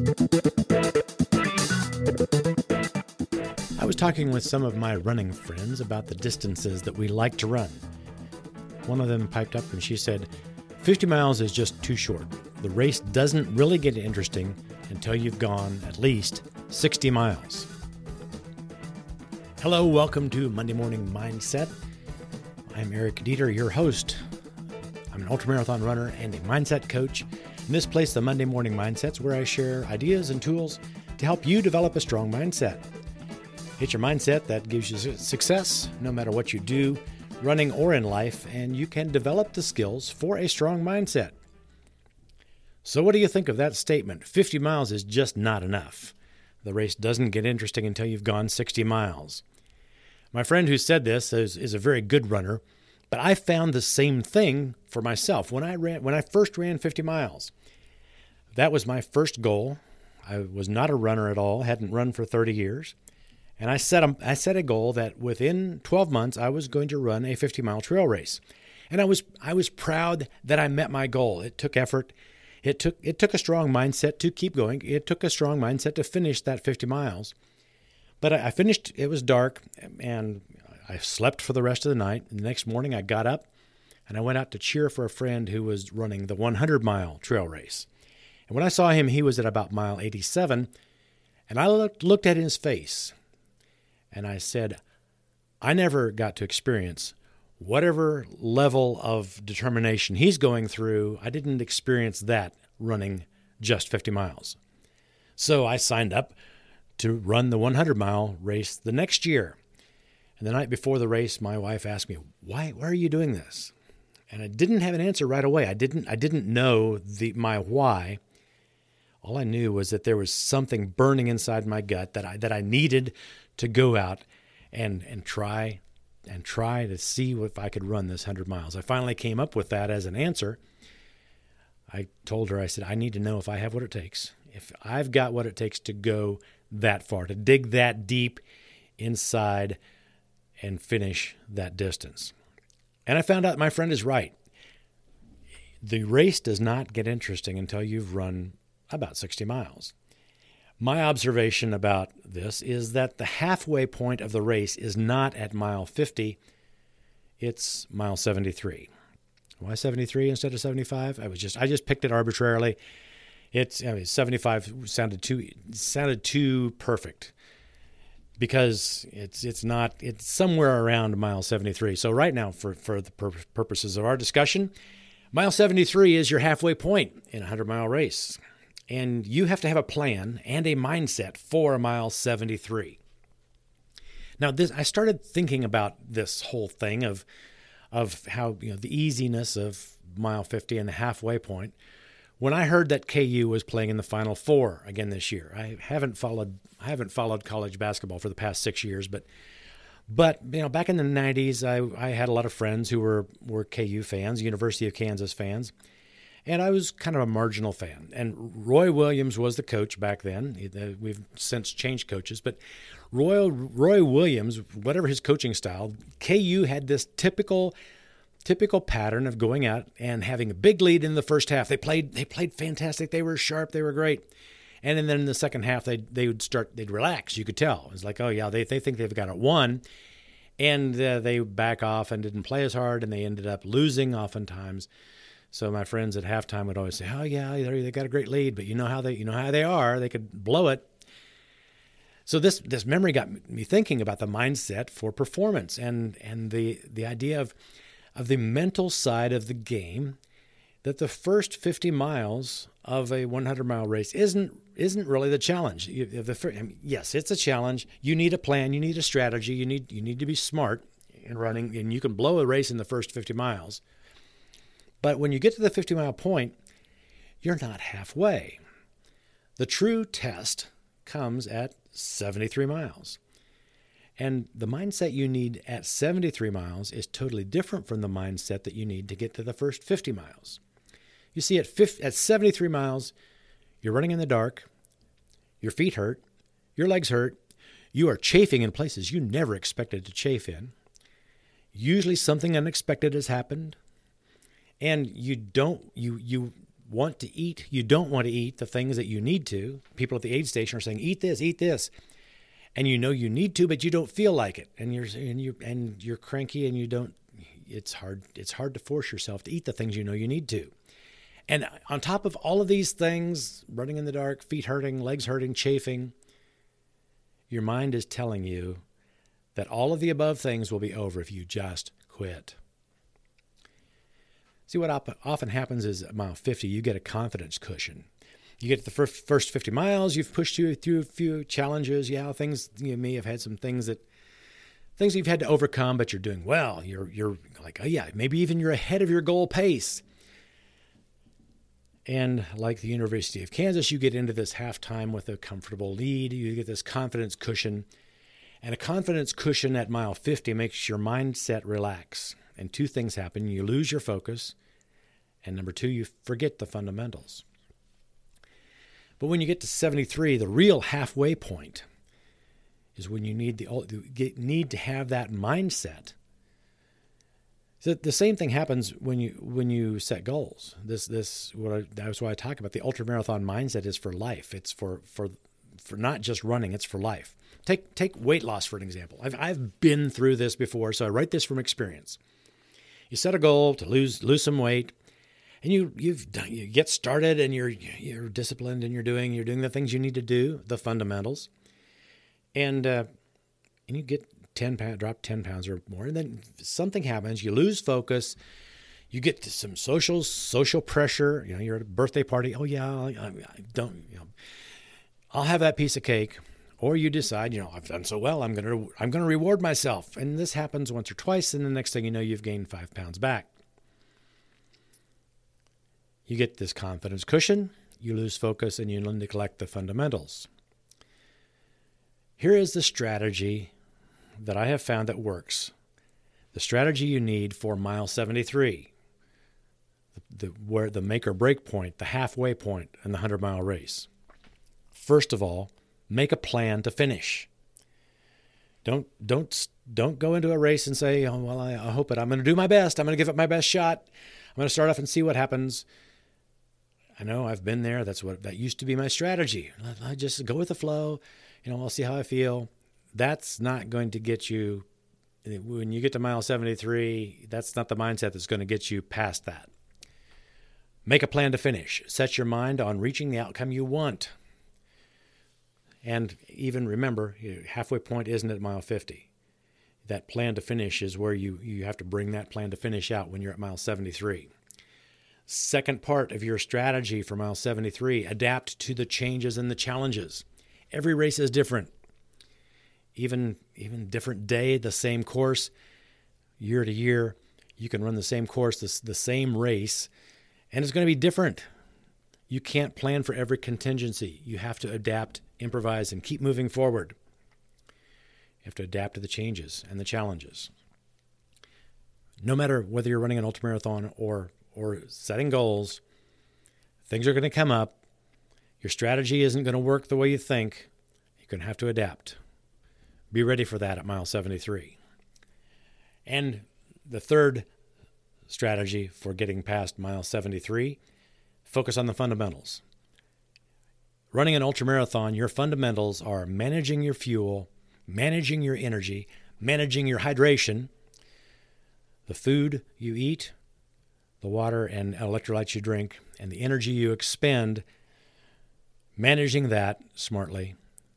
I was talking with some of my running friends about the distances that we like to run. One of them piped up and she said, 50 miles is just too short. The race doesn't really get interesting until you've gone at least 60 miles. Hello, welcome to Monday Morning Mindset. I'm Eric Dieter, your host. I'm an ultramarathon runner and a mindset coach. In this place, the Monday Morning Mindset's where I share ideas and tools to help you develop a strong mindset. It's your mindset that gives you success no matter what you do, running or in life, and you can develop the skills for a strong mindset. So what do you think of that statement? 50 miles is just not enough. The race doesn't get interesting until you've gone 60 miles. My friend who said this is a very good runner, but I found the same thing for myself when I first ran 50 miles. That was my first goal. I was not a runner at all, hadn't run for 30 years. And I set a goal that within 12 months I was going to run a 50-mile trail race. And I was proud that I met my goal. It took effort. It took a strong mindset to keep going. It took a strong mindset to finish that 50 miles. But I finished, it was dark, and I slept for the rest of the night. And the next morning I got up and I went out to cheer for a friend who was running the 100-mile trail race. And when I saw him, he was at about mile 87, and I looked at his face, and I said, I never got to experience whatever level of determination he's going through. I didn't experience that running just 50 miles. So I signed up to run the 100-mile race the next year. And the night before the race, my wife asked me, why are you doing this? And I didn't have an answer right away. I didn't know my why. All I knew was that there was something burning inside my gut that I needed to go out and try to see if I could run this 100 miles. I finally came up with that as an answer. I told her, I said, I need to know if I have what it takes. If I've got what it takes to go that far, to dig that deep inside and finish that distance. And I found out my friend is right. The race does not get interesting until you've run about 60 miles. My observation about this is that the halfway point of the race is not at mile 50, it's mile 73. Why 73 instead of 75? I just picked it arbitrarily. 75 sounded too perfect because it's somewhere around mile 73. So right now, for the purposes of our discussion, mile 73 is your halfway point in a 100-mile race. And you have to have a plan and a mindset for mile 73. Now, I started thinking about this whole thing of how the easiness of mile 50 and the halfway point when I heard that KU was playing in the Final Four again this year. I haven't followed college basketball for the past 6 years, but back in the 90s, I had a lot of friends who were KU fans, University of Kansas fans. And I was kind of a marginal fan. And Roy Williams was the coach back then. We've since changed coaches. But Roy Williams, whatever his coaching style, KU had this typical pattern of going out and having a big lead in the first half. They played fantastic. They were sharp. They were great. And then in the second half, they'd relax. You could tell. It was like, oh, yeah, they think they've got it won. And they back off and didn't play as hard, and they ended up losing oftentimes. So my friends at halftime would always say, "Oh yeah, they got a great lead, but you know how they are. They could blow it." So this memory got me thinking about the mindset for performance and the idea of the mental side of the game. That the first 50 miles of a 100-mile race isn't really the challenge. Yes, it's a challenge. You need a plan. You need a strategy. You need to be smart in running, and you can blow a race in the first 50 miles. But when you get to the 50-mile point, you're not halfway. The true test comes at 73 miles. And the mindset you need at 73 miles is totally different from the mindset that you need to get to the first 50 miles. You see, at 73 miles, you're running in the dark, your feet hurt, your legs hurt, you are chafing in places you never expected to chafe in. Usually something unexpected has happened. And you want to eat, you don't want to eat the things that you need to. People at the aid station are saying, eat this. And you know you need to, but you don't feel like it. And you're cranky and you don't, it's hard to force yourself to eat the things you know you need to. And on top of all of these things, running in the dark, feet hurting, legs hurting, chafing, your mind is telling you that all of the above things will be over if you just quit. See, what often happens is at mile 50, you get a confidence cushion. You get the first 50 miles, you've pushed you through a few challenges. Yeah, things, you may have had some things you've had to overcome, but you're doing well. You're like, oh yeah, maybe even you're ahead of your goal pace. And like the University of Kansas, you get into this halftime with a comfortable lead. You get this confidence cushion. And a confidence cushion at mile 50 makes your mindset relax. And two things happen. You lose your focus. And number two, you forget the fundamentals. But when you get to 73, the real halfway point is when you need to have that mindset. So the same thing happens when you set goals. That's why I talk about the ultramarathon mindset is for life. It's for not just running. It's for life. Take weight loss for an example. I've been through this before, so I write this from experience. You set a goal to lose some weight, and you get started, and you're disciplined, and you're doing the things you need to do, the fundamentals, and you get drop 10 pounds or more, and then something happens. You lose focus. You get to some social pressure. You're at a birthday party. Oh yeah, I'll have that piece of cake. Or you decide, I've done so well, I'm going to reward myself. And this happens once or twice, and the next thing you know, you've gained 5 pounds back. You get this confidence cushion, you lose focus, and you neglect the fundamentals. Here is the strategy that I have found that works. The strategy you need for mile 73, where the make or break point, the halfway point in the 100-mile race. First of all, make a plan to finish. Don't go into a race and say, oh, well, I hope it. I'm going to do my best. I'm going to give it my best shot. I'm going to start off and see what happens. I know I've been there. That used to be my strategy. I just go with the flow. I'll see how I feel. That's not going to get you, when you get to mile 73, that's not the mindset that's going to get you past that. Make a plan to finish. Set your mind on reaching the outcome you want. And even remember, halfway point isn't at mile 50. That plan to finish is where you have to bring that plan to finish out when you're at mile 73. Second part of your strategy for mile 73, adapt to the changes and the challenges. Every race is different. Even different day, the same course, year to year, you can run the same course, the same race, and it's going to be different. You can't plan for every contingency. You have to adapt, improvise, and keep moving forward. You have to adapt to the changes and the challenges. No matter whether you're running an ultramarathon or setting goals, things are going to come up. Your strategy isn't going to work the way you think. You're going to have to adapt. Be ready for that at mile 73. And the third strategy for getting past mile 73, focus on the fundamentals. Running an ultramarathon, your fundamentals are managing your fuel, managing your energy, managing your hydration, the food you eat, the water and electrolytes you drink, and the energy you expend, managing that smartly.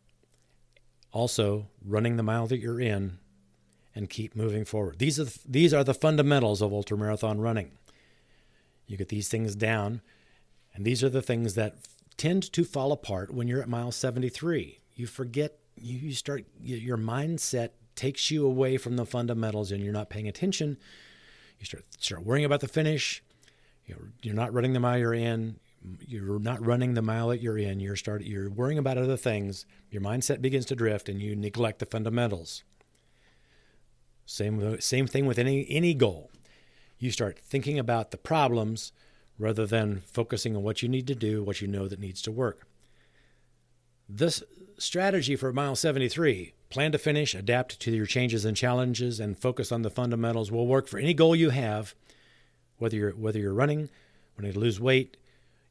Also, running the mile that you're in and keep moving forward. These are the fundamentals of ultramarathon running. You get these things down, and these are the things that tend to fall apart when you're at mile 73. You forget, your mindset takes you away from the fundamentals and you're not paying attention. You start worrying about the finish. You're not running the mile you're in. You're not running the mile that you're in. You're worrying about other things. Your mindset begins to drift and you neglect the fundamentals. Same thing with any goal. You start thinking about the problems rather than focusing on what you need to do, what you know that needs to work. This strategy for mile 73, plan to finish, adapt to your changes and challenges, and focus on the fundamentals, will work for any goal you have, whether you're running, wanting to lose weight,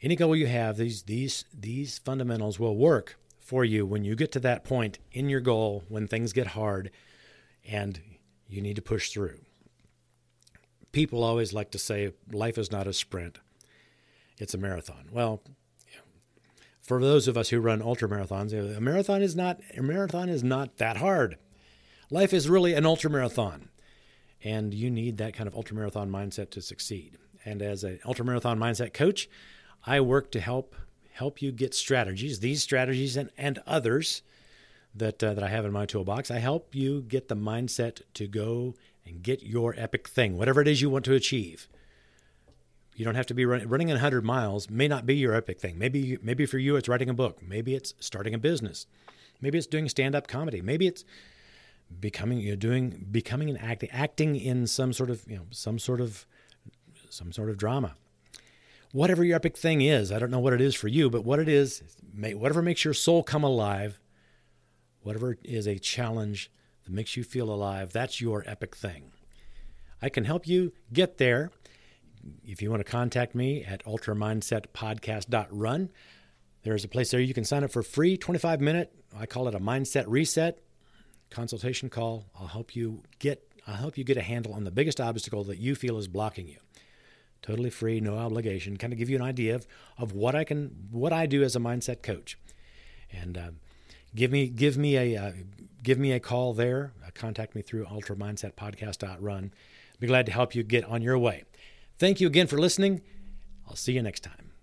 Any goal you have, these fundamentals will work for you when you get to that point in your goal when things get hard and you need to push through. People always like to say life is not a sprint, it's a marathon. Well, for those of us who run ultra marathons, a marathon is not that hard. Life is really an ultra marathon, and you need that kind of ultra marathon mindset to succeed. And as an ultra marathon mindset coach, I work to help you get strategies, these strategies and others that I have in my toolbox. I help you get the mindset to go and get your epic thing, whatever it is you want to achieve. You don't have to be running 100 miles. May not be your epic thing. Maybe for you it's writing a book. Maybe it's starting a business. Maybe it's doing stand-up comedy. Maybe it's becoming and acting in some sort of drama. Whatever your epic thing is, I don't know what it is for you, but what it is, whatever makes your soul come alive, whatever is a challenge that makes you feel alive, that's your epic thing. I can help you get there. If you want to contact me at ultramindsetpodcast.run, there's a place there you can sign up for free, 25-minute, I call it a mindset reset consultation call. I'll help you get a handle on the biggest obstacle that you feel is blocking you. Totally free, no obligation, kind of give you an idea of what I do as a mindset coach. And give me a call there. Contact me through ultramindsetpodcast.run. Be glad to help you get on your way. Thank you again for listening. I'll see you next time.